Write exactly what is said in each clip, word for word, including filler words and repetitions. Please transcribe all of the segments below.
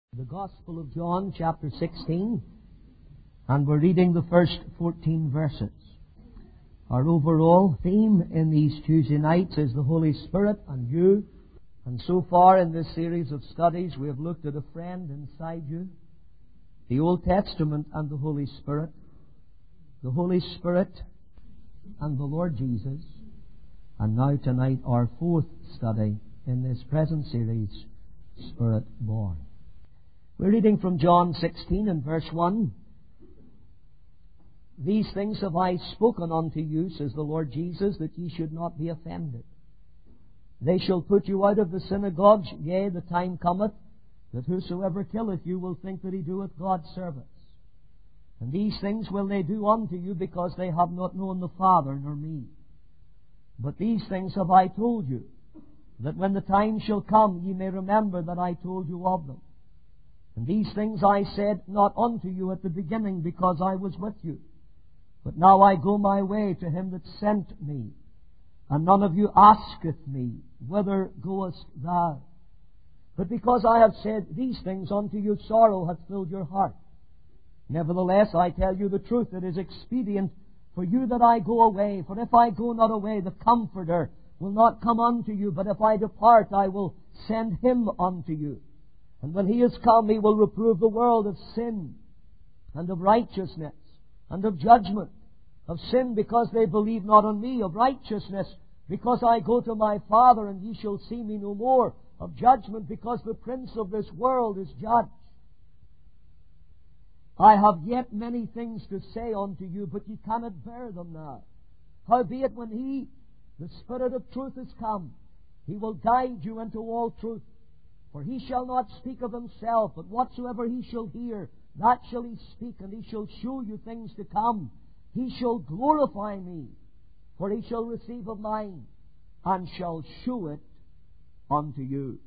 The Gospel of John, chapter sixteen, and we're reading the first fourteen verses. Our overall theme in these Tuesday nights is the Holy Spirit and you. And so far in this series of studies, we have looked at a friend inside you, the Old Testament and the Holy Spirit, the Holy Spirit and the Lord Jesus. And now tonight, our fourth study in this present series, Spirit Born. We're reading from John sixteen and verse one. These things have I spoken unto you, says the Lord Jesus, that ye should not be offended. They shall put you out of the synagogues, yea, the time cometh, that whosoever killeth you will think that he doeth God's service. And these things will they do unto you, because they have not known the Father nor me. But these things have I told you, that when the time shall come, ye may remember that I told you of them. And these things I said not unto you at the beginning, because I was with you. But now I go my way to him that sent me. And none of you asketh me, whither goest thou? But because I have said these things unto you, sorrow hath filled your heart. Nevertheless, I tell you the truth, it is expedient for you that I go away. For if I go not away, the Comforter will not come unto you. But if I depart, I will send him unto you. And when he is come, he will reprove the world of sin, and of righteousness, and of judgment. Of sin, because they believe not on me. Of righteousness, because I go to my Father, and ye shall see me no more. Of judgment, because the prince of this world is judged. I have yet many things to say unto you, but ye cannot bear them now. Howbeit, when he, the Spirit of truth, is come, he will guide you into all truth. For he shall not speak of himself, but whatsoever he shall hear, that shall he speak, and he shall show you things to come. He shall glorify me, for he shall receive of mine, and shall show it unto you.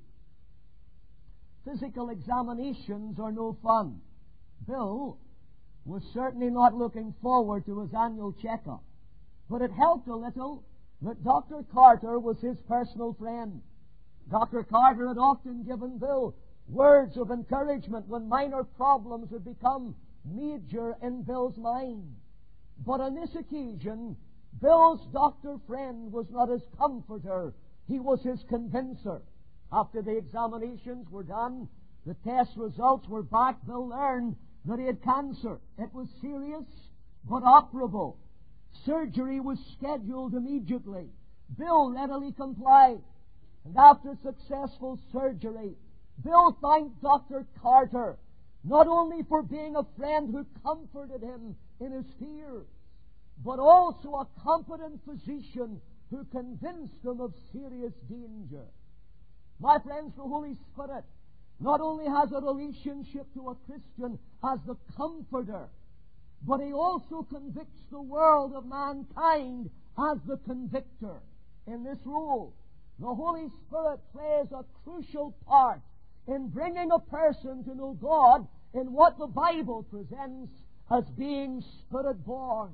Physical examinations are no fun. Bill was certainly not looking forward to his annual checkup, but it helped a little that Doctor Carter was his personal friend. Doctor Carter had often given Bill words of encouragement when minor problems had become major in Bill's mind. But on this occasion, Bill's doctor friend was not his comforter, he was his convincer. After the examinations were done, the test results were back, Bill learned that he had cancer. It was serious, but operable. Surgery was scheduled immediately. Bill readily complied. And after successful surgery, Bill thanked Doctor Carter not only for being a friend who comforted him in his fears, but also a competent physician who convinced him of serious danger. My friends, the Holy Spirit not only has a relationship to a Christian as the comforter, but he also convicts the world of mankind as the convictor. In this role, the Holy Spirit plays a crucial part in bringing a person to know God in what the Bible presents as being Spirit-born.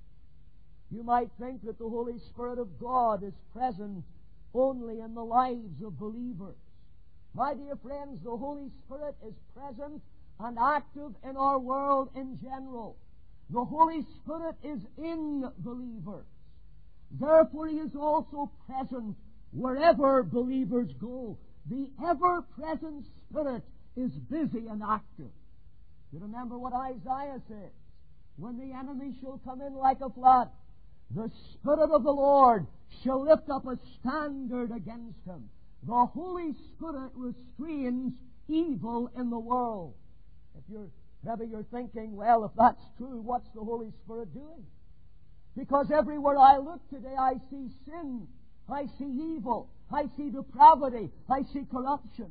You might think that the Holy Spirit of God is present only in the lives of believers. My dear friends, the Holy Spirit is present and active in our world in general. The Holy Spirit is in believers. Therefore, he is also present wherever believers go. The ever-present Spirit is busy and active. You remember what Isaiah says? When the enemy shall come in like a flood, the Spirit of the Lord shall lift up a standard against him. The Holy Spirit restrains evil in the world. If you're, maybe you're thinking, well, if that's true, what's the Holy Spirit doing? Because everywhere I look today, I see sin. I see evil. I see depravity. I see corruption.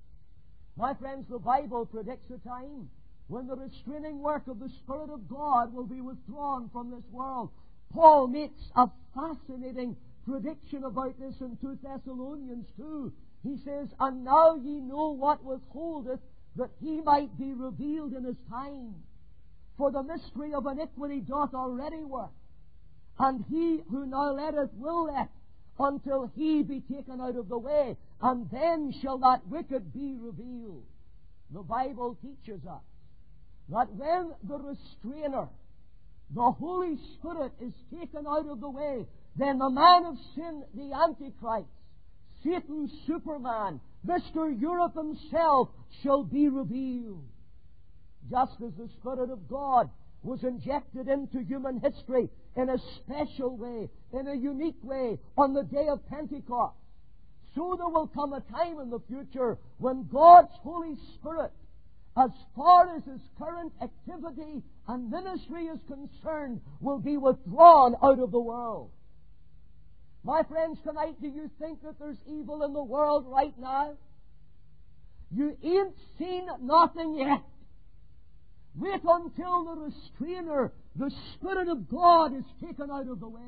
My friends, the Bible predicts a time when the restraining work of the Spirit of God will be withdrawn from this world. Paul makes a fascinating prediction about this in Second Thessalonians two. He says, And now ye know what withholdeth, that he might be revealed in his time. For the mystery of iniquity doth already work, and he who now letteth will let, until he be taken out of the way, and then shall that wicked be revealed. The Bible teaches us that when the restrainer, the Holy Spirit, is taken out of the way, then the man of sin, the Antichrist, Satan's Superman, Mister Europe himself, shall be revealed. Just as the Spirit of God was injected into human history in a special way, in a unique way, on the day of Pentecost, so there will come a time in the future when God's Holy Spirit, as far as His current activity and ministry is concerned, will be withdrawn out of the world. My friends, tonight, do you think that there's evil in the world right now? You ain't seen nothing yet. Wait until the restrainer, the Spirit of God, is taken out of the way.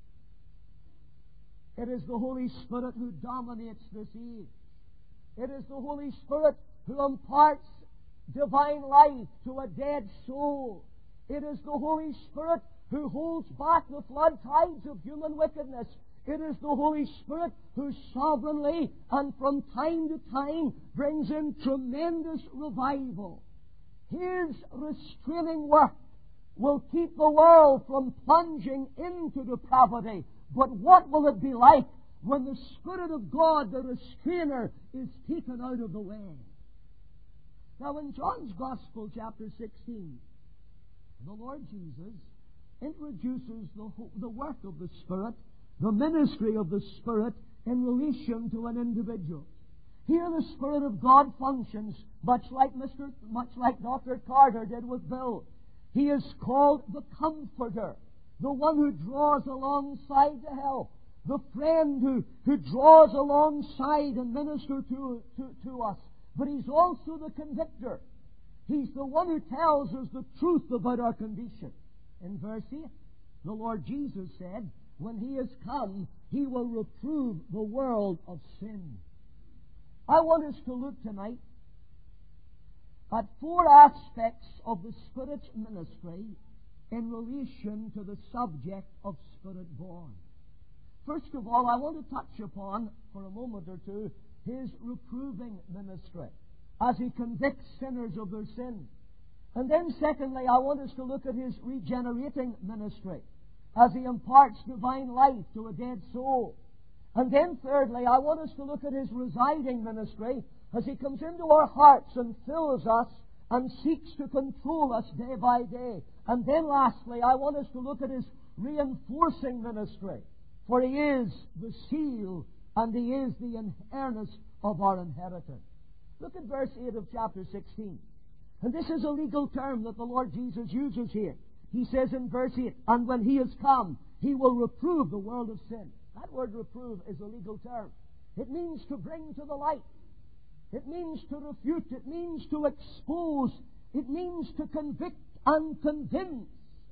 It is the Holy Spirit who dominates this age. It is the Holy Spirit who imparts divine life to a dead soul. It is the Holy Spirit who holds back the flood tides of human wickedness. It is the Holy Spirit who sovereignly and from time to time brings in tremendous revival. His restraining work will keep the world from plunging into depravity. But what will it be like when the Spirit of God, the restrainer, is taken out of the way? Now, in John's Gospel, chapter sixteen, the Lord Jesus introduces the, the work of the Spirit, the ministry of the Spirit, in relation to an individual. Here the Spirit of God functions much like Mister much like Doctor Carter did with Bill. He is called the Comforter, the one who draws alongside to help, the friend who, who draws alongside and ministers to, to, to us. But He's also the convictor. He's the one who tells us the truth about our condition. In verse eight, the Lord Jesus said, when He has come, He will reprove the world of sin. I want us to look tonight at four aspects of the Spirit's ministry in relation to the subject of Spirit-born. First of all, I want to touch upon, for a moment or two, His reproving ministry as He convicts sinners of their sin. And then secondly, I want us to look at His regenerating ministry as He imparts divine life to a dead soul. And then thirdly, I want us to look at His residing ministry as He comes into our hearts and fills us and seeks to control us day by day. And then lastly, I want us to look at His reinforcing ministry, for He is the seal and He is the earnest of our inheritance. Look at verse eight of chapter sixteen. And this is a legal term that the Lord Jesus uses here. He says in verse eight, and when He has come, He will reprove the world of sin. That word reprove is a legal term. It means to bring to the light. It means to refute. It means to expose. It means to convict and convince.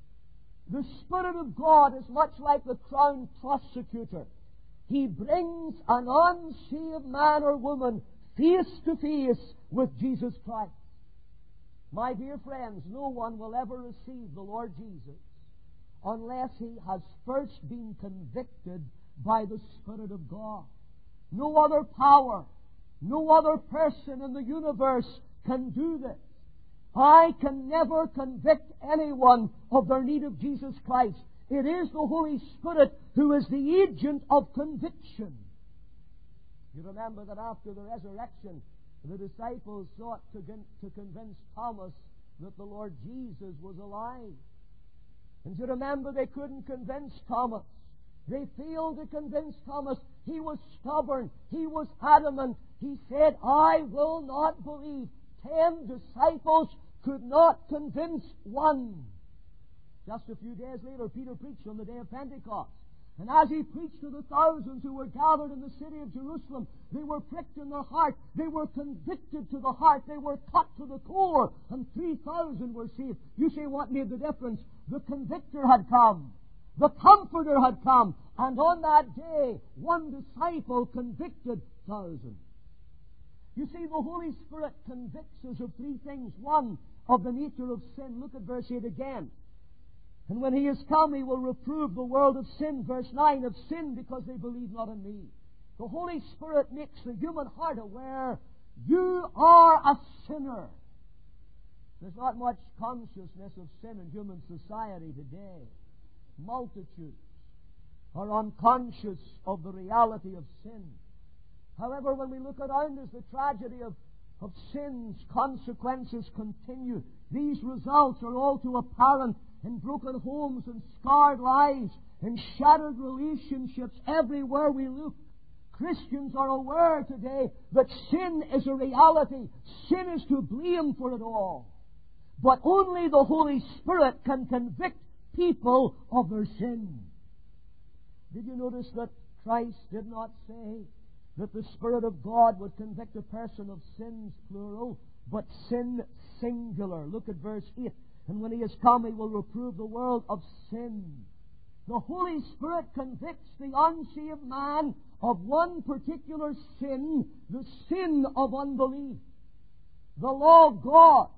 The Spirit of God is much like the crown prosecutor. He brings an unsaved man or woman face to face with Jesus Christ. My dear friends, no one will ever receive the Lord Jesus unless he has first been convicted by the Spirit of God. No other power, no other person in the universe can do this. I can never convict anyone of their need of Jesus Christ. It is the Holy Spirit who is the agent of conviction. You remember that after the resurrection, the disciples sought to, to convince Thomas that the Lord Jesus was alive. And you remember they couldn't convince Thomas. They failed to convince Thomas. He was stubborn. He was adamant. He said, I will not believe. Ten disciples could not convince one. Just a few days later, Peter preached on the day of Pentecost. And as he preached to the thousands who were gathered in the city of Jerusalem, they were pricked in their heart. They were convicted to the heart. They were cut to the core. And three thousand were saved. You say, what made the difference? The convictor had come. The Comforter had come. And on that day, one disciple convicted thousands. You see, the Holy Spirit convicts us of three things. One, of the nature of sin. Look at verse eight again. And when He has come, He will reprove the world of sin. Verse nine, of sin because they believe not in Me. The Holy Spirit makes the human heart aware you are a sinner. There's not much consciousness of sin in human society today. Multitudes are unconscious of the reality of sin. However, when we look around us, the tragedy of, of sin's consequences continue. These results are all too apparent in broken homes and scarred lives, in shattered relationships everywhere we look. Christians are aware today that sin is a reality. Sin is to blame for it all. But only the Holy Spirit can convict people of their sin. Did you notice that Christ did not say that the Spirit of God would convict a person of sins, plural, but sin, singular? Look at verse eight. And when He is come, He will reprove the world of sin. The Holy Spirit convicts the unsaved man of one particular sin, the sin of unbelief. The law of God,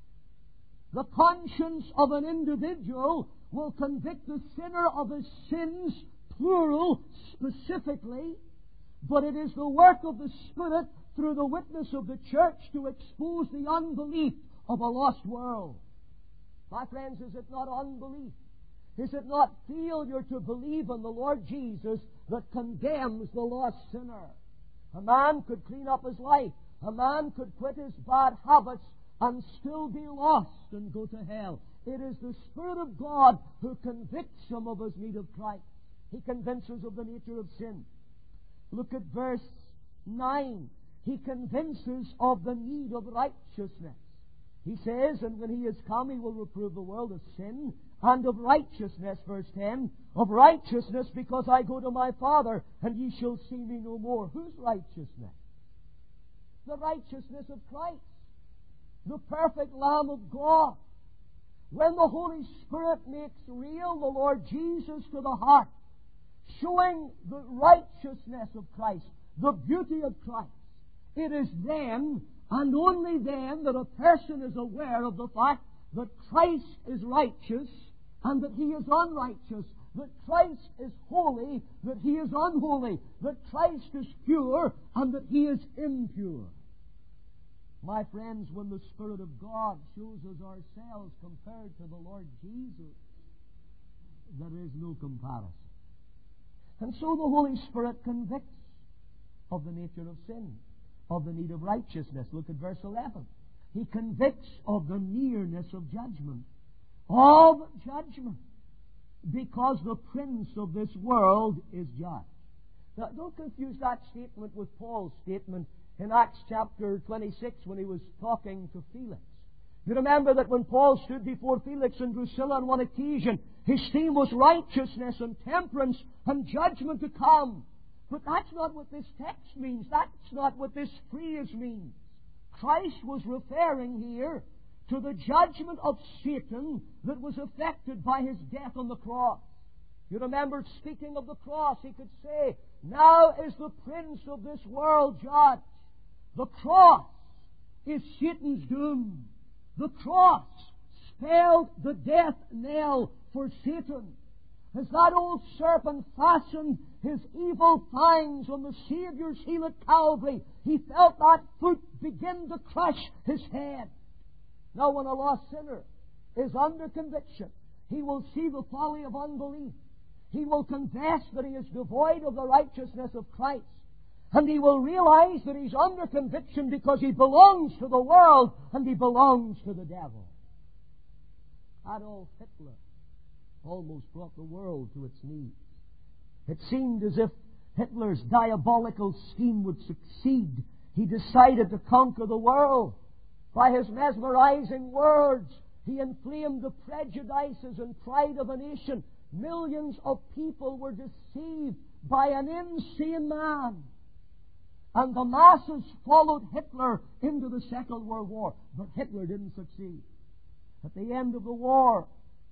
the conscience of an individual, will convict the sinner of his sins, plural, specifically, but it is the work of the Spirit through the witness of the church to expose the unbelief of a lost world. My friends, is it not unbelief? Is it not failure to believe in the Lord Jesus that condemns the lost sinner? A man could clean up his life. A man could quit his bad habits and still be lost and go to hell. It is the Spirit of God who convicts him of his need of Christ. He convinces of the nature of sin. Look at verse nine. He convinces of the need of righteousness. He says, and when He is come, He will reprove the world of sin and of righteousness, verse ten. Of righteousness, because I go to my Father, and ye shall see me no more. Whose righteousness? The righteousness of Christ, the perfect Lamb of God. When the Holy Spirit makes real the Lord Jesus to the heart, showing the righteousness of Christ, the beauty of Christ, it is then and only then that a person is aware of the fact that Christ is righteous and that He is unrighteous, that Christ is holy, that He is unholy, that Christ is pure and that He is impure. My friends, when the Spirit of God shows us ourselves compared to the Lord Jesus, there is no comparison. And so the Holy Spirit convicts of the nature of sin, of the need of righteousness. Look at verse eleven. He convicts of the nearness of judgment. Of judgment. Because the prince of this world is judged. Now, don't confuse that statement with Paul's statement in Acts chapter twenty-six when he was talking to Felix. You remember that when Paul stood before Felix and Drusilla on one occasion, his theme was righteousness and temperance and judgment to come. But that's not what this text means. That's not what this phrase means. Christ was referring here to the judgment of Satan that was effected by His death on the cross. You remember, speaking of the cross, He could say, now is the prince of this world judged. The cross is Satan's doom. The cross spelled the death knell for Satan. As that old serpent fastened his evil fangs on the Saviour's heel at Calvary, he felt that foot begin to crush his head. Now, when a lost sinner is under conviction, he will see the folly of unbelief. He will confess that he is devoid of the righteousness of Christ. And he will realize that he's under conviction because he belongs to the world and he belongs to the devil. Adolf Hitler almost brought the world to its knees. It seemed as if Hitler's diabolical scheme would succeed. He decided to conquer the world. By his mesmerizing words, he inflamed the prejudices and pride of a nation. Millions of people were deceived by an insane man. And the masses followed Hitler into the Second World War. But Hitler didn't succeed. At the end of the war,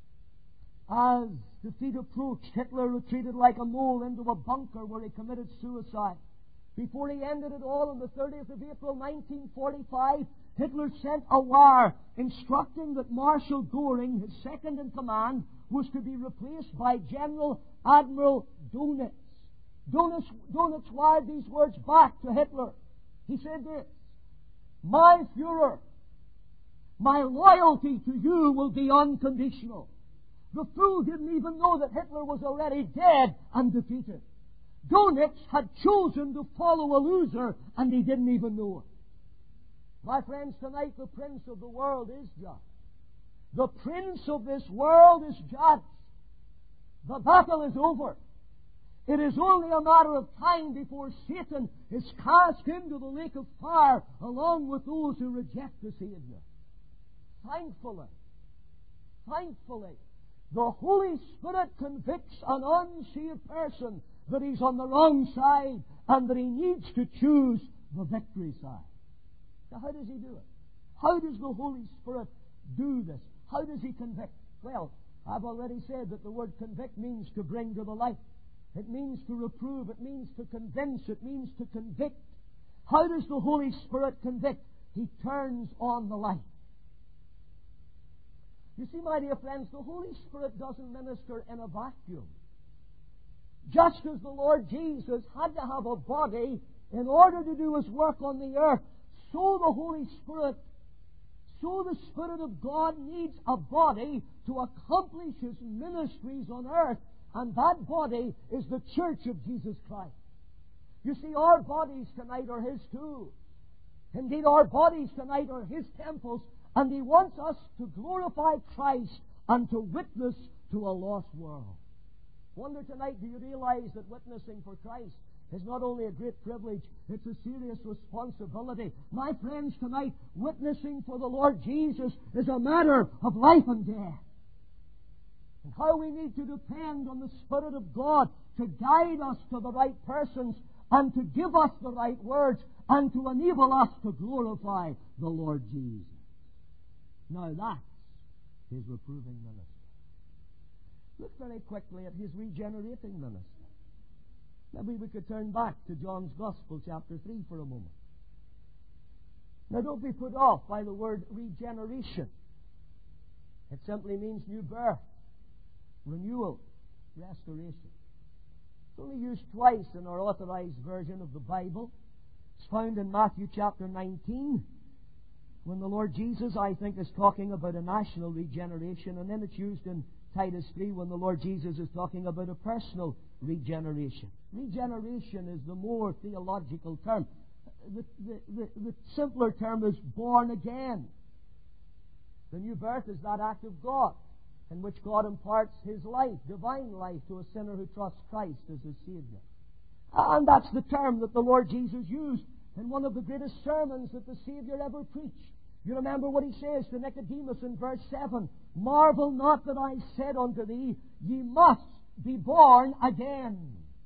as defeat approached, Hitler retreated like a mole into a bunker where he committed suicide. Before he ended it all, on the thirtieth of April nineteen forty-five, Hitler sent a wire instructing that Marshal Goering, his second in command, was to be replaced by General Admiral Dönitz. Dönitz, Dönitz wired these words back to Hitler. He said this, "My Führer, My loyalty to you will be unconditional. The fool didn't even know that Hitler was already dead and defeated. Donitz had chosen to follow a loser, and he didn't even know it. My friends, tonight the prince of the world is judged. The prince of this world is judged. The battle is over. It is only a matter of time before Satan is cast into the lake of fire along with those who reject the Savior. Thankfully, thankfully, the Holy Spirit convicts an unsaved person that he's on the wrong side and that he needs to choose the victory side. Now, how does he do it? How does the Holy Spirit do this? How does he convict? Well, I've already said that the word convict means to bring to the light. It means to reprove. It means to convince. It means to convict. How does the Holy Spirit convict? He turns on the light. You see, my dear friends, the Holy Spirit doesn't minister in a vacuum. Just as the Lord Jesus had to have a body in order to do His work on the earth, so the Holy Spirit, so the Spirit of God needs a body to accomplish His ministries on earth, and that body is the Church of Jesus Christ. You see, our bodies tonight are His tools. Indeed, our bodies tonight are His temples, and He wants us to glorify Christ and to witness to a lost world. Wonder tonight, do you realize that witnessing for Christ is not only a great privilege, it's a serious responsibility. My friends, tonight, witnessing for the Lord Jesus is a matter of life and death. And how we need to depend on the Spirit of God to guide us to the right persons and to give us the right words and to enable us to glorify the Lord Jesus. Now that's His reproving ministry. Look very quickly at His regenerating ministry. Maybe we could turn back to John's Gospel, chapter three, for a moment. Now don't be put off by the word regeneration. It simply means new birth, renewal, restoration. It's only used twice in our authorized version of the Bible. It's found in Matthew chapter nineteen, when the Lord Jesus, I think, is talking about a national regeneration, and then it's used in Titus three when the Lord Jesus is talking about a personal regeneration. Regeneration is the more theological term. The, the, the, the simpler term is born again. The new birth is that act of God in which God imparts His life, divine life, to a sinner who trusts Christ as his Savior. And that's the term that the Lord Jesus used in one of the greatest sermons that the Savior ever preached. You remember what He says to Nicodemus in verse seven, "Marvel not that I said unto thee, ye must be born again."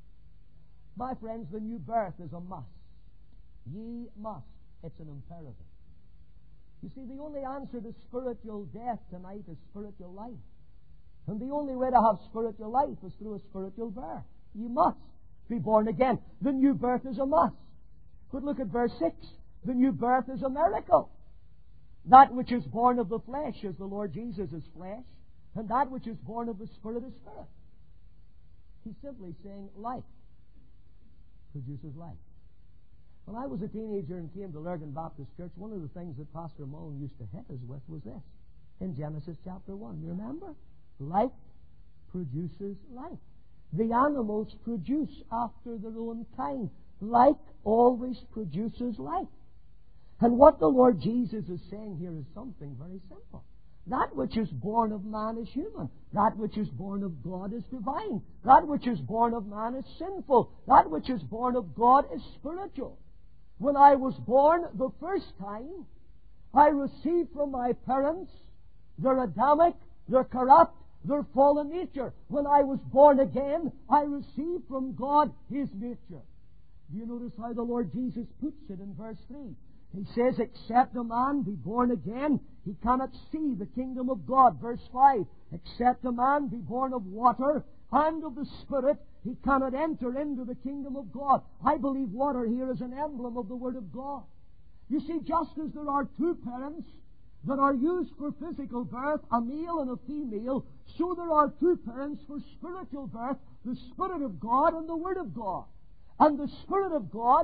My friends, the new birth is a must. Ye must. It's an imperative. You see, the only answer to spiritual death tonight is spiritual life. And the only way to have spiritual life is through a spiritual birth. You must be born again. The new birth is a must. But look at verse six. The new birth is a miracle. That which is born of the flesh is the Lord Jesus is flesh, and that which is born of the Spirit is spirit. He's simply saying life produces life. When I was a teenager and came to Lurgan Baptist Church, one of the things that Pastor Mullen used to hit us with was this. In Genesis chapter one, you remember? Life produces life. The animals produce after their own kind. Like always produces life. And what the Lord Jesus is saying here is something very simple. That which is born of man is human. That which is born of God is divine. That which is born of man is sinful. That which is born of God is spiritual. When I was born the first time, I received from my parents their Adamic, their corrupt, their fallen nature. When I was born again, I received from God His nature. Do you notice how the Lord Jesus puts it in verse three? He says, except a man be born again, he cannot see the kingdom of God. Verse five, except a man be born of water and of the Spirit, he cannot enter into the kingdom of God. I believe water here is an emblem of the Word of God. You see, just as there are two parents that are used for physical birth, a male and a female, so there are two parents for spiritual birth, the Spirit of God and the Word of God. And the Spirit of God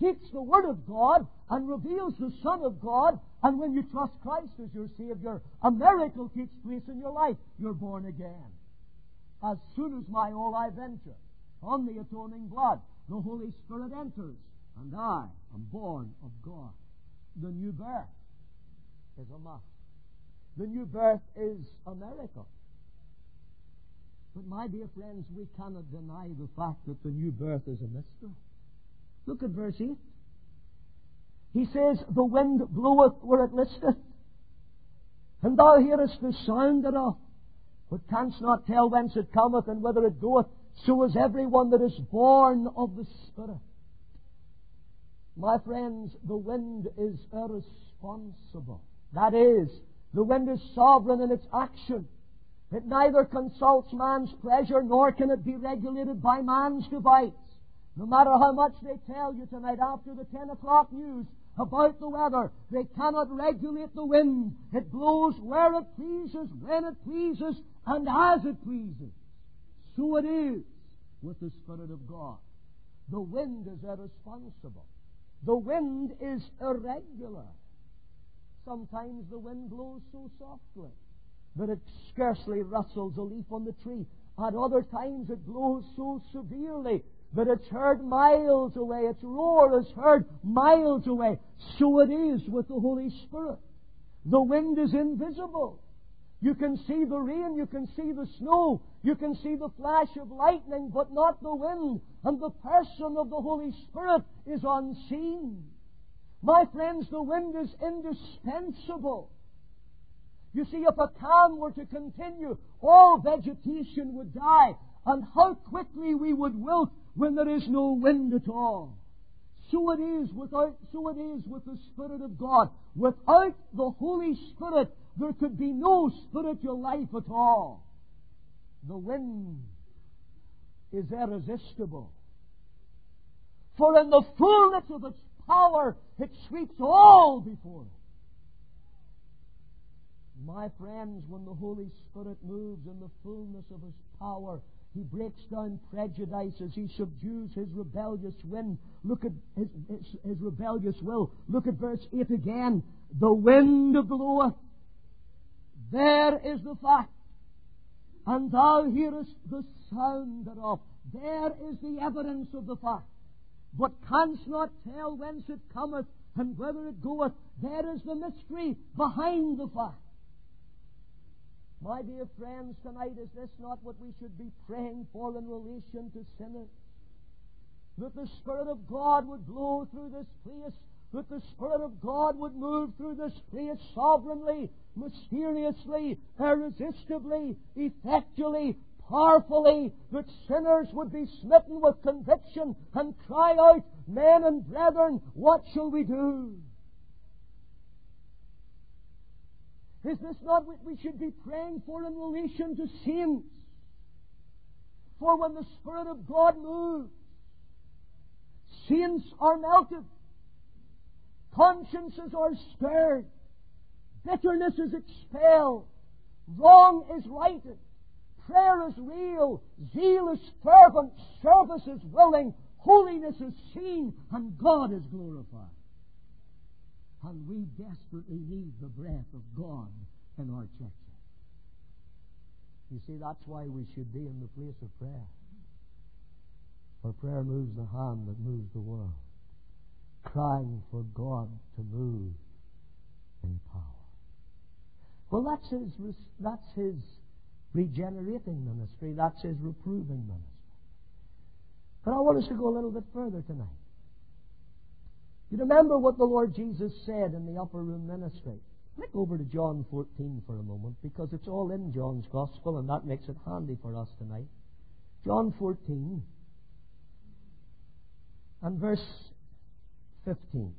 takes the Word of God and reveals the Son of God, and when you trust Christ as your Savior, a miracle takes place in your life. You're born again. As soon as my all I venture on the atoning blood, the Holy Spirit enters, and I am born of God. The new birth is a must. The new birth is a miracle. But my dear friends, we cannot deny the fact that the new birth is a mystery. Look at verse eight. He says, the wind bloweth where it listeth, and thou hearest the sound thereof, but canst not tell whence it cometh and whither it goeth. So is every one that is born of the Spirit. My friends, the wind is irresponsible. That is, the wind is sovereign in its action. It neither consults man's pleasure, nor can it be regulated by man's device. No matter how much they tell you tonight after the ten o'clock news about the weather, they cannot regulate the wind. It blows where it pleases, when it pleases, and as it pleases. So it is with the Spirit of God. The wind is irresponsible. The wind is irregular. Sometimes the wind blows so softly that it scarcely rustles a leaf on the tree. At other times it blows so severely that it's heard miles away. Its roar is heard miles away. So it is with the Holy Spirit. The wind is invisible. You can see the rain, you can see the snow, you can see the flash of lightning, but not the wind. And the person of the Holy Spirit is unseen. My friends, the wind is indispensable. You see, if a calm were to continue, all vegetation would die, and how quickly we would wilt when there is no wind at all. So it is without, so it is with the Spirit of God. Without the Holy Spirit, there could be no spiritual life at all. The wind is irresistible. For in the fullness of its power, it sweeps all before it. My friends, when the Holy Spirit moves in the fullness of His power, He breaks down prejudices. He subdues his rebellious wind. Look at his, his, his rebellious will. Look at verse eight again. The wind bloweth. There is the fact. And thou hearest the sound thereof. There is the evidence of the fact. But canst not tell whence it cometh and whither it goeth. There is the mystery behind the fact. My dear friends, tonight, is this not what we should be praying for in relation to sinners? That the Spirit of God would blow through this place, that the Spirit of God would move through this place sovereignly, mysteriously, irresistibly, effectually, powerfully, that sinners would be smitten with conviction and cry out, men and brethren, what shall we do? Is this not what we should be praying for in relation to saints? For when the Spirit of God moves, saints are melted, consciences are stirred, bitterness is expelled, wrong is righted, prayer is real, zeal is fervent, service is willing, holiness is seen, and God is glorified. And we desperately need the breath of God in our churches. You see, that's why we should be in the place of prayer. For prayer moves the hand that moves the world, crying for God to move in power. Well, that's his, that's his regenerating ministry. That's his reproving ministry. But I want us to go a little bit further tonight. You remember what the Lord Jesus said in the upper room ministry. Click over to John fourteen for a moment, because it's all in John's Gospel, and that makes it handy for us tonight. John fourteen and verse fifteen.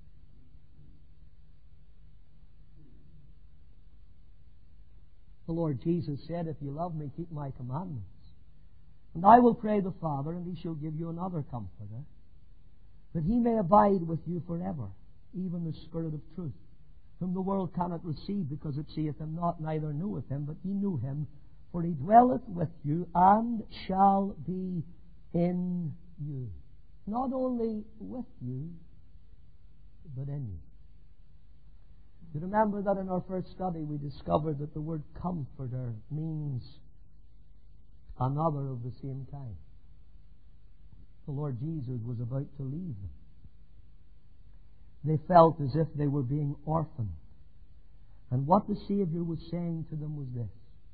The Lord Jesus said, if you love me, keep my commandments. And I will pray the Father, and He shall give you another Comforter, that He may abide with you forever, even the Spirit of truth, whom the world cannot receive, because it seeth Him not, neither knoweth Him, but ye know Him, for He dwelleth with you, and shall be in you. not only with you, but in you. You remember that in our first study we discovered that the word comforter means another of the same kind. The Lord Jesus was about to leave them. They felt as if they were being orphaned. And what the Savior was saying to them was this: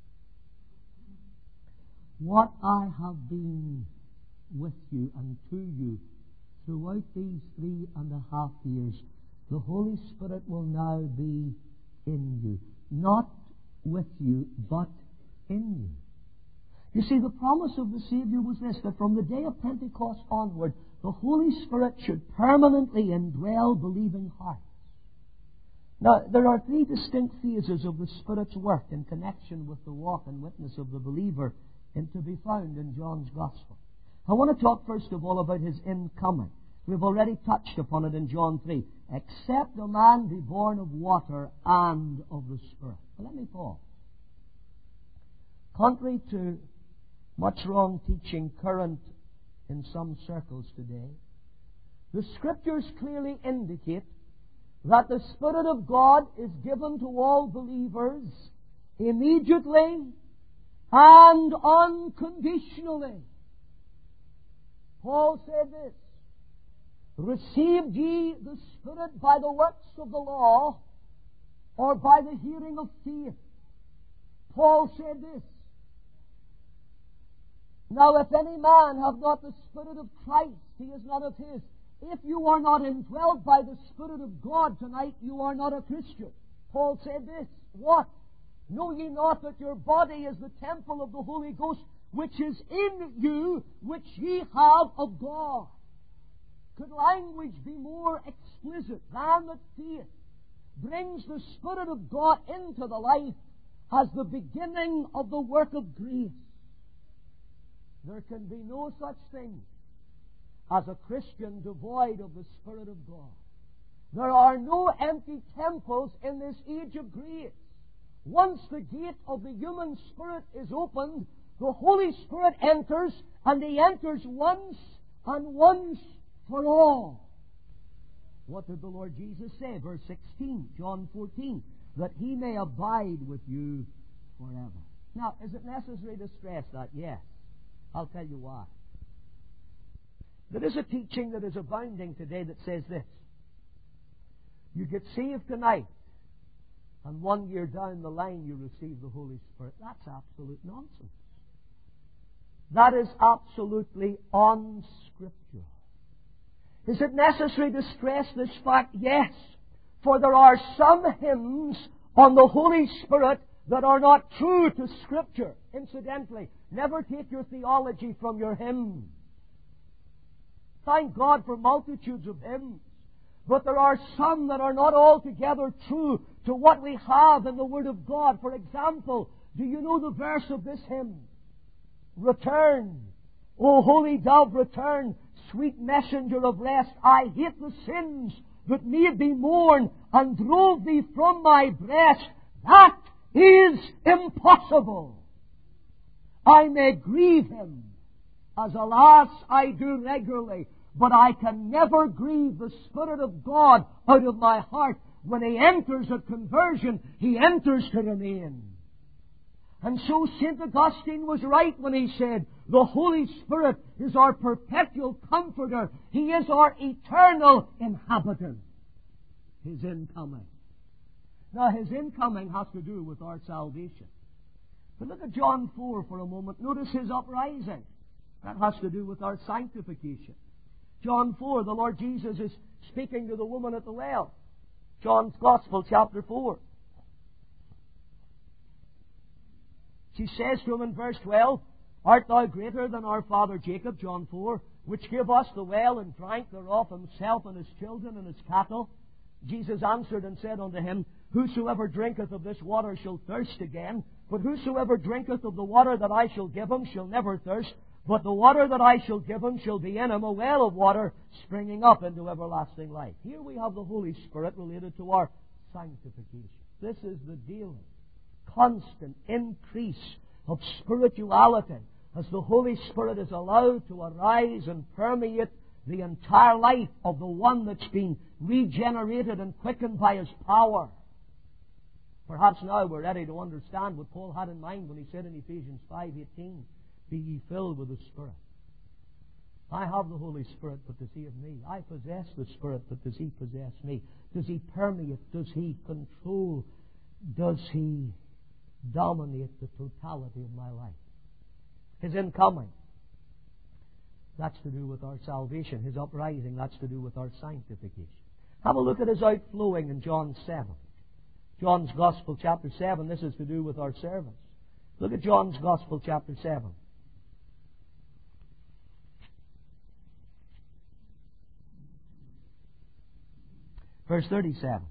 what I have been with you and to you throughout these three and a half years, the Holy Spirit will now be in you. Not with you, but in you. You see, the promise of the Savior was this, that from the day of Pentecost onward, the Holy Spirit should permanently indwell believing hearts. Now, there are three distinct phases of the Spirit's work in connection with the walk and witness of the believer, and to be found in John's Gospel. I want to talk first of all about His incoming. We've already touched upon it in John three. Except a man be born of water and of the Spirit. But let me pause. Contrary to much wrong teaching current in some circles today, the Scriptures clearly indicate that the Spirit of God is given to all believers immediately and unconditionally. Paul said this: received ye the Spirit by the works of the law, or by the hearing of faith? Paul said this: now if any man have not the Spirit of Christ, he is not of his. If you are not indwelt by the Spirit of God tonight, you are not a Christian. Paul said this: what? Know ye not that your body is the temple of the Holy Ghost, which is in you, which ye have of God? Could language be more explicit than that faith brings the Spirit of God into the life as the beginning of the work of grace? There can be no such thing as a Christian devoid of the Spirit of God. There are no empty temples in this age of grace. Once the gate of the human spirit is opened, the Holy Spirit enters, and He enters once and once for all. What did the Lord Jesus say? Verse sixteen, John fourteen, that He may abide with you forever. Now, is it necessary to stress that? Yes. I'll tell you why. There is a teaching that is abounding today that says this: you get saved tonight, and one year down the line you receive the Holy Spirit. That's absolute nonsense. That is absolutely unscriptural. Is it necessary to stress this fact? Yes. For there are some hymns on the Holy Spirit that are not true to Scripture. Incidentally, never take your theology from your hymns. Thank God for multitudes of hymns. But there are some that are not altogether true to what we have in the Word of God. For example, do you know the verse of this hymn? Return, O holy dove, return, sweet messenger of rest. I hate the sins that made thee mourn and drove thee from my breast. That is impossible. I may grieve Him, as alas I do regularly, but I can never grieve the Spirit of God out of my heart. When He enters at conversion, He enters to remain. And so Saint Augustine was right when he said, the Holy Spirit is our perpetual comforter. He is our eternal inhabitant. His incoming. Now, His incoming has to do with our salvation. But look at John four for a moment. Notice His uprising. That has to do with our sanctification. John four, the Lord Jesus is speaking to the woman at the well. John's Gospel, chapter four. She says to him in verse twelve, art thou greater than our father Jacob, John four, which gave us the well and drank thereof himself and his children and his cattle? Jesus answered and said unto him, whosoever drinketh of this water shall thirst again, but whosoever drinketh of the water that I shall give him shall never thirst, but the water that I shall give him shall be in him a well of water springing up into everlasting life. Here we have the Holy Spirit related to our sanctification. This is the daily, constant increase of spirituality as the Holy Spirit is allowed to arise and permeate the entire life of the one that's been regenerated and quickened by His power. Perhaps now we're ready to understand what Paul had in mind when he said in Ephesians five eighteen, "Be ye filled with the Spirit." I have the Holy Spirit, but does He have me? I possess the Spirit, but does He possess me? Does He permeate? Does He control? Does He dominate the totality of my life? His incoming, that's to do with our salvation. His uprising, that's to do with our sanctification. Have a look at His outflowing in John seven. John's Gospel, chapter seven, this is to do with our service. Look at John's Gospel, chapter seven. Verse thirty-seven.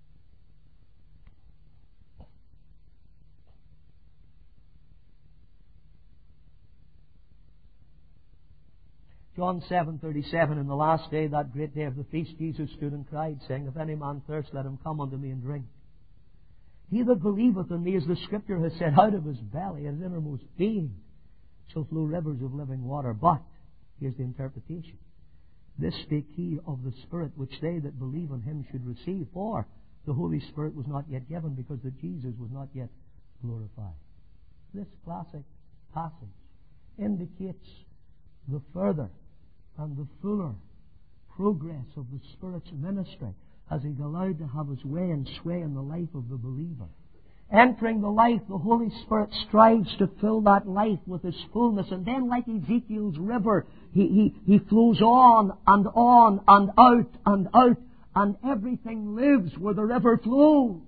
John seven thirty-seven. In the last day, that great day of the feast, Jesus stood and cried, saying, "If any man thirst, let him come unto me and drink. He that believeth in me, as the Scripture has said, out of his belly, his innermost being, shall flow rivers of living water." But, here's the interpretation. "This spake he of the Spirit, which they that believe on Him should receive. For the Holy Spirit was not yet given, because that Jesus was not yet glorified." This classic passage indicates the further and the fuller progress of the Spirit's ministry as He's allowed to have His way and sway in the life of the believer. Entering the life, the Holy Spirit strives to fill that life with His fullness. And then, like Ezekiel's river, he, he, he flows on and on and out and out. And everything lives where the river flows.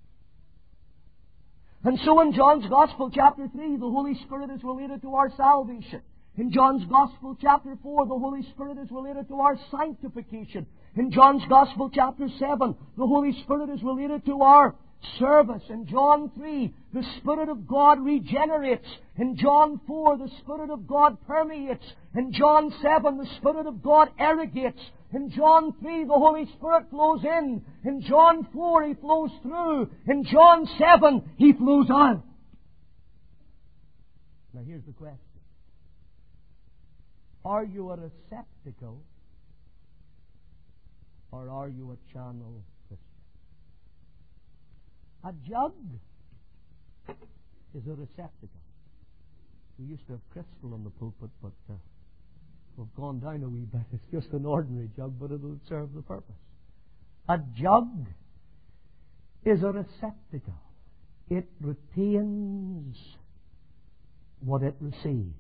And so in John's Gospel, chapter three, the Holy Spirit is related to our salvation. In John's Gospel, chapter four, the Holy Spirit is related to our sanctification. In John's Gospel, chapter seven, the Holy Spirit is related to our service. In John three, the Spirit of God regenerates. In John four, the Spirit of God permeates. In John seven, the Spirit of God irrigates. In John three, the Holy Spirit flows in. In John four, He flows through. In John seven, He flows out. Now here's the question. Are you a receptacle, or are you a channel Christian? A jug is a receptacle. We used to have crystal in the pulpit, but uh, we've gone down a wee bit. It's just an ordinary jug, but it'll serve the purpose. A jug is a receptacle. It retains what it receives.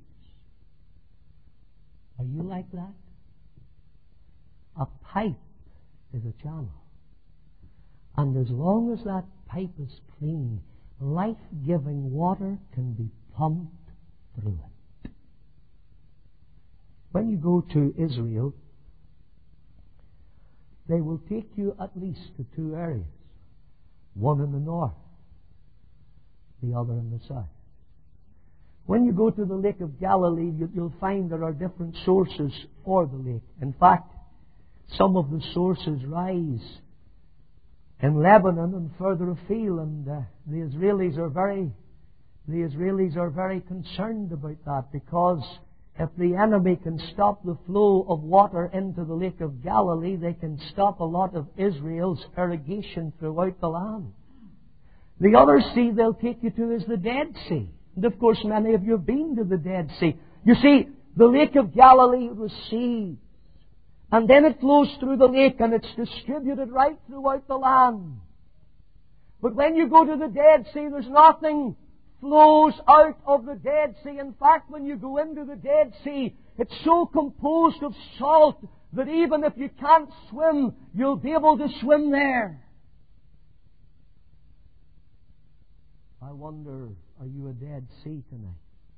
Are you like that? A pipe is a channel. And as long as that pipe is clean, life-giving water can be pumped through it. When you go to Israel, they will take you at least to two areas. One in the north, the other in the south. When you go to the Lake of Galilee, you'll find there are different sources for the lake. In fact, some of the sources rise in Lebanon and further afield, and uh, the Israelis are very, the Israelis are very concerned about that, because if the enemy can stop the flow of water into the Lake of Galilee, they can stop a lot of Israel's irrigation throughout the land. The other sea they'll take you to is the Dead Sea. And of course, many of you have been to the Dead Sea. You see, the Lake of Galilee receives, and then it flows through the lake, and it's distributed right throughout the land. But when you go to the Dead Sea, there's nothing flows out of the Dead Sea. In fact, when you go into the Dead Sea, it's so composed of salt that even if you can't swim, you'll be able to swim there. I wonder, are you a Dead Sea tonight?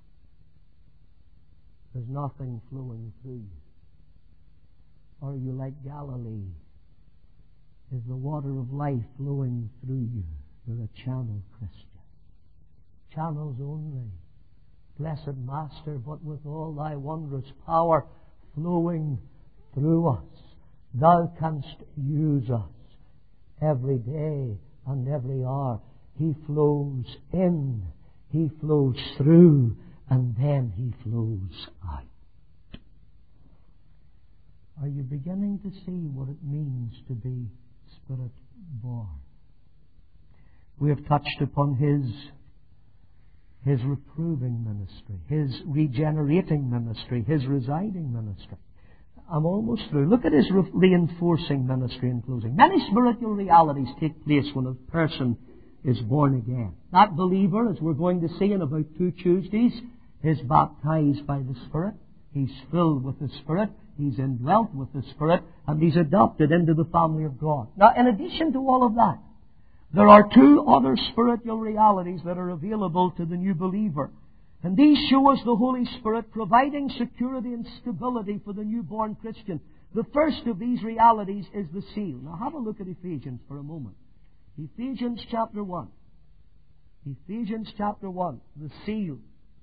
There's nothing flowing through you. Or are you like Galilee? Is the water of life flowing through you? You're a channel Christian. Channels only. Blessed Master, but with all Thy wondrous power flowing through us, Thou canst use us every day and every hour. He flows in, He flows through, and then He flows out. Are you beginning to see what it means to be Spirit-born? We have touched upon His, His reproving ministry, His regenerating ministry, His residing ministry. I'm almost through. Look at His re- reinforcing ministry in closing. Many spiritual realities take place when a person is born again. That believer, as we're going to see in about two Tuesdays, is baptized by the Spirit. He's filled with the Spirit. He's indwelt with the Spirit. And he's adopted into the family of God. Now, in addition to all of that, there are two other spiritual realities that are available to the new believer. And these show us the Holy Spirit providing security and stability for the newborn Christian. The first of these realities is the seal. Now have a look at Ephesians for a moment. Ephesians chapter one. Ephesians chapter one. The seal.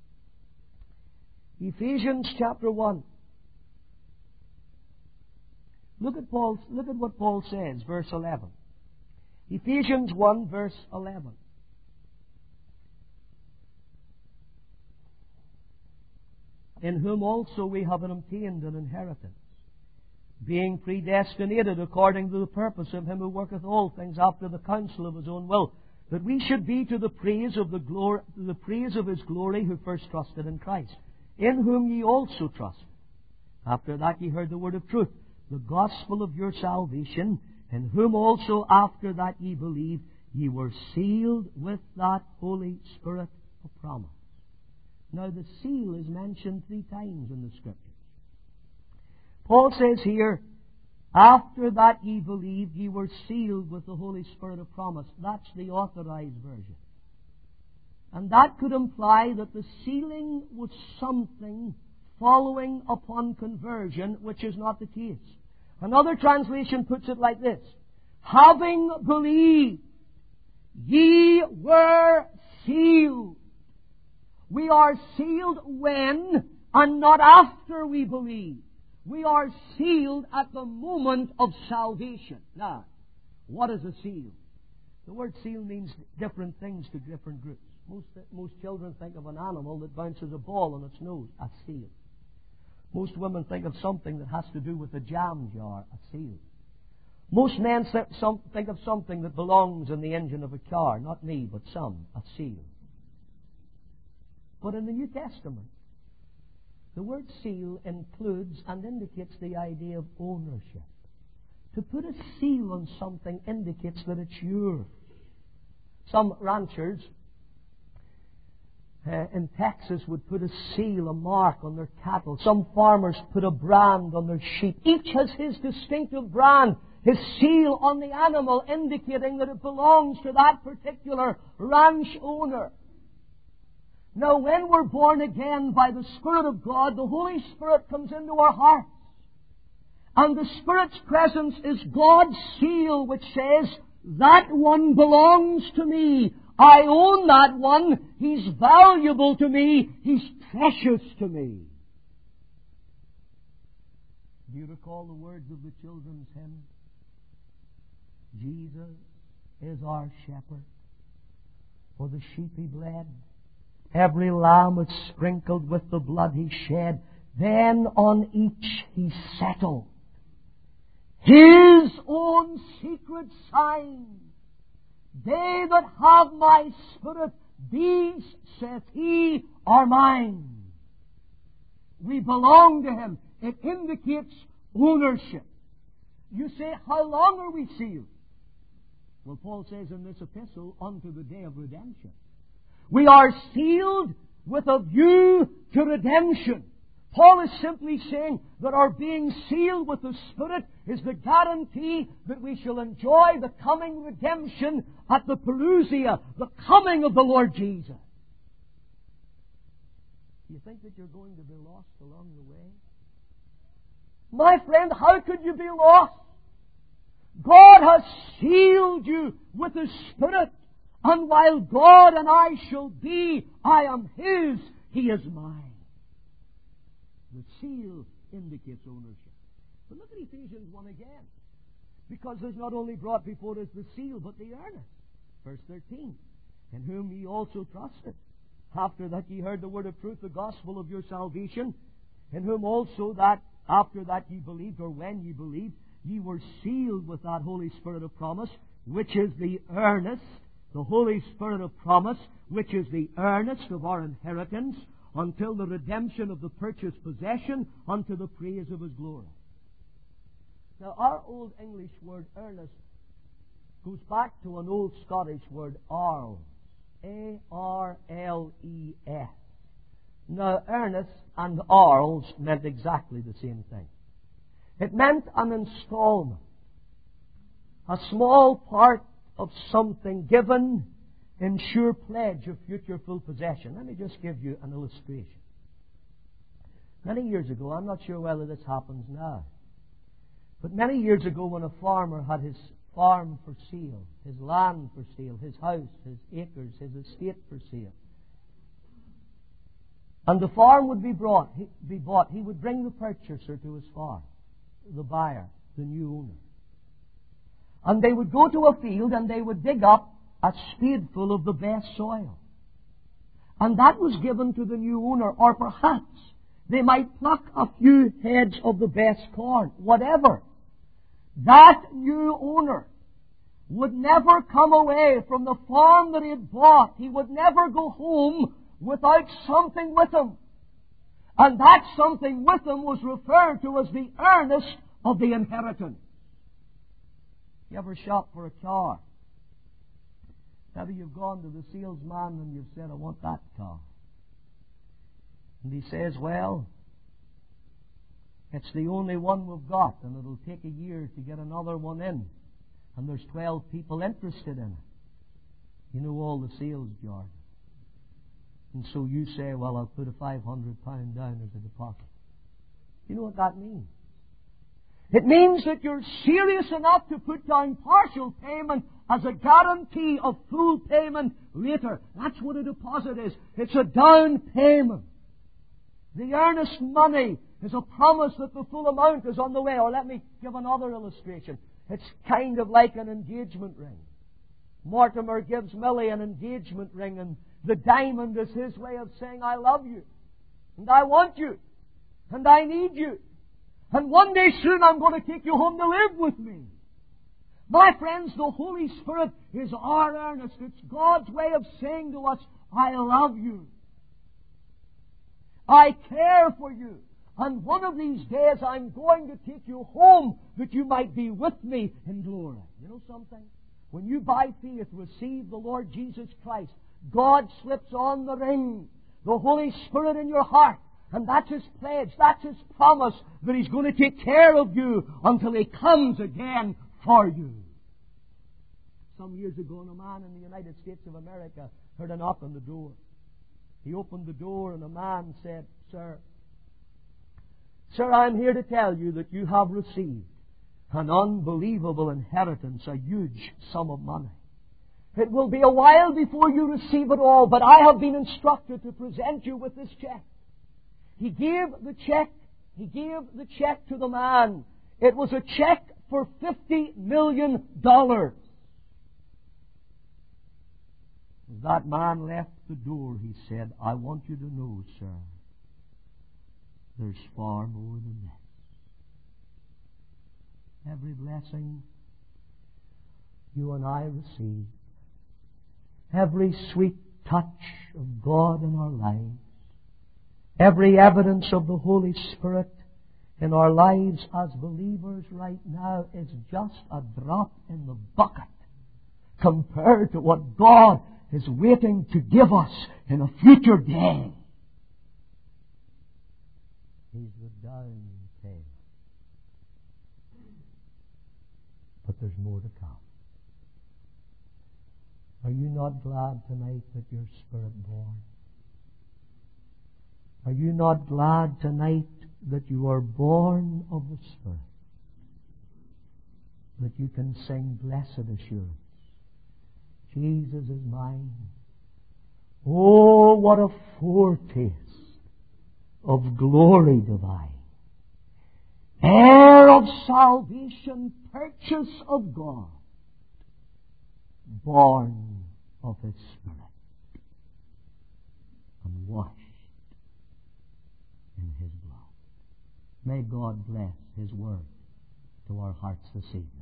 Ephesians chapter one. Look at Paul's, look at what Paul says, verse eleven. Ephesians one, verse eleven. In whom also we have obtained an inheritance, being predestinated according to the purpose of Him who worketh all things after the counsel of His own will, that we should be to the praise of the glory, the praise of His glory, who first trusted in Christ, in whom ye also trusted. After that ye heard the word of truth, the gospel of your salvation, in whom also after that ye believed, ye were sealed with that Holy Spirit of promise. Now the seal is mentioned three times in the Scriptures. Paul says here, after that ye believed, ye were sealed with the Holy Spirit of promise. That's the Authorized Version. And that could imply that the sealing was something following upon conversion, which is not the case. Another translation puts it like this: having believed, ye were sealed. We are sealed when and not after we believe. We are sealed at the moment of salvation. Now, what is a seal? The word seal means different things to different groups. Most, most children think of an animal that bounces a ball on its nose, a seal. Most women think of something that has to do with a jam jar, a seal. Most men think of something that belongs in the engine of a car, not me, but some, a seal. But in the New Testament, the word seal includes and indicates the idea of ownership. To put a seal on something indicates that it's yours. Some ranchers uh, in Texas would put a seal, a mark on their cattle. Some farmers put a brand on their sheep. Each has his distinctive brand, his seal on the animal, indicating that it belongs to that particular ranch owner. Now, when we're born again by the Spirit of God, the Holy Spirit comes into our hearts. And the Spirit's presence is God's seal, which says, that one belongs to me. I own that one. He's valuable to me. He's precious to me. Do you recall the words of the children's hymn? Jesus is our shepherd. For the sheep He bled. Every lamb was sprinkled with the blood He shed. Then on each He settled His own secret sign. They that have my Spirit, these, saith He, are mine. We belong to Him. It indicates ownership. You say, how long are we sealed? Well, Paul says in this epistle, unto the day of redemption. We are sealed with a view to redemption. Paul is simply saying that our being sealed with the Spirit is the guarantee that we shall enjoy the coming redemption at the parousia, the coming of the Lord Jesus. Do you think that you're going to be lost along the way? My friend, how could you be lost? God has sealed you with His Spirit. And while God and I shall be, I am His, He is mine. The seal indicates ownership. But look at Ephesians one again. Because there's not only brought before us the seal, but the earnest. Verse thirteen. In whom ye also trusted. After that ye heard the word of truth, the gospel of your salvation. In whom also that after that ye believed, or when ye believed, ye were sealed with that Holy Spirit of promise, which is the earnest, the Holy Spirit of promise, which is the earnest of our inheritance, until the redemption of the purchased possession, unto the praise of His glory. Now, our old English word earnest goes back to an old Scottish word, arl. A R L E S. Now, earnest and arls meant exactly the same thing. It meant an installment, a small part of something given in sure pledge of future full possession. Let me just give you an illustration. Many years ago, I'm not sure whether this happens now, but many years ago when a farmer had his farm for sale, his land for sale, his house, his acres, his estate for sale, and the farm would be brought, be bought, he would bring the purchaser to his farm, the buyer, the new owner. And they would go to a field and they would dig up a spadeful of the best soil. And that was given to the new owner, or perhaps they might pluck a few heads of the best corn, whatever. That new owner would never come away from the farm that he had bought. He would never go home without something with him. And that something with him was referred to as the earnest of the inheritance. You ever shop for a car? Maybe you've gone to the salesman and you've said, I want that car. And he says, well, it's the only one we've got, and it'll take a year to get another one in. And there's twelve people interested in it. You know all the sales jargon. And so you say, well, I'll put a five hundred pound down as a deposit. You know what that means? It means that you're serious enough to put down partial payment as a guarantee of full payment later. That's what a deposit is. It's a down payment. The earnest money is a promise that the full amount is on the way. Or let me give another illustration. It's kind of like an engagement ring. Mortimer gives Millie an engagement ring, and the diamond is his way of saying, I love you, and I want you, and I need you, and one day soon I'm going to take you home to live with me. My friends, the Holy Spirit is our earnest. It's God's way of saying to us, I love you. I care for you. And one of these days I'm going to take you home that you might be with me in glory. You know something? When you by faith receive the Lord Jesus Christ, God slips on the ring, the Holy Spirit in your heart, and that's His pledge, that's His promise that He's going to take care of you until He comes again for you. Some years ago, a man in the United States of America heard a knock on the door. He opened the door and a man said, Sir, Sir, I'm here to tell you that you have received an unbelievable inheritance, a huge sum of money. It will be a while before you receive it all, but I have been instructed to present you with this check. He gave the check, he gave the check to the man. It was a check for fifty million dollars. As that man left the door, he said, I want you to know, sir, there's far more than this. Every blessing you and I receive, every sweet touch of God in our lives, every evidence of the Holy Spirit in our lives as believers right now is just a drop in the bucket compared to what God is waiting to give us in a future day. He's the down payment. But there's more to come. Are you not glad tonight that you're Spirit born? Are you not glad tonight that you are born of the Spirit? That you can sing blessed assurance. Jesus is mine. Oh, what a foretaste of glory divine. Heir of salvation, purchase of God, born of His Spirit, and washed in His blood. May God bless His Word to our hearts this evening.